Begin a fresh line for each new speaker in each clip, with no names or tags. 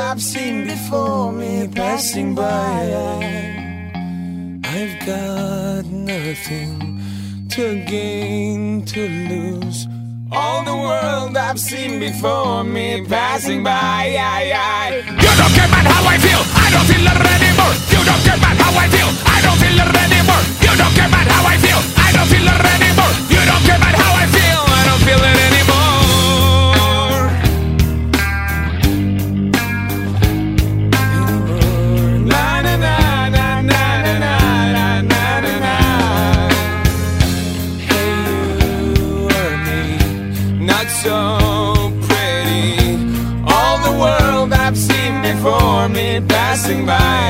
I've seen before me passing by. I've got nothing to gain, to lose. All the world I've seen before me passing by.
You don't care about how I feel, I don't feel it anymore. You don't care about how I feel, I don't feel it anymore. You don't care about how I feel, I don't feel it anymore. You don't care about how I feel, I don't feel it anymore.
Na na na na na na na na na na. Hey, you or me, not so pretty. All the world I've seen before me passing by.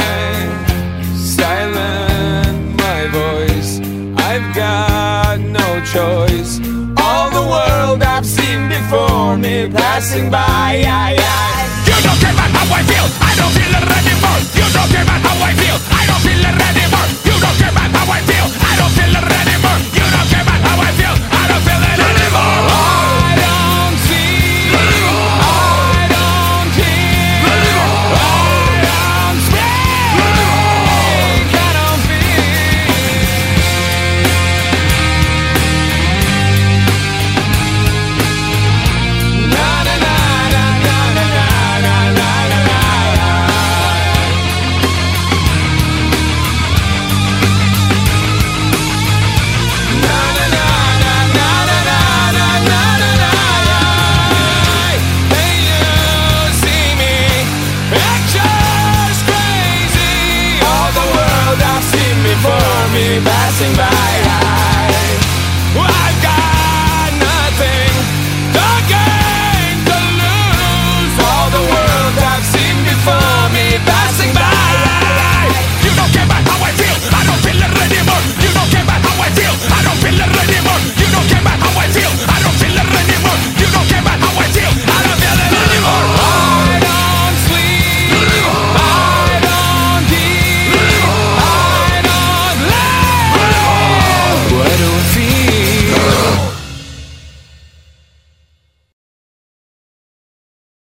Silent my voice, I've got no choice. All the world I've seen before me passing by.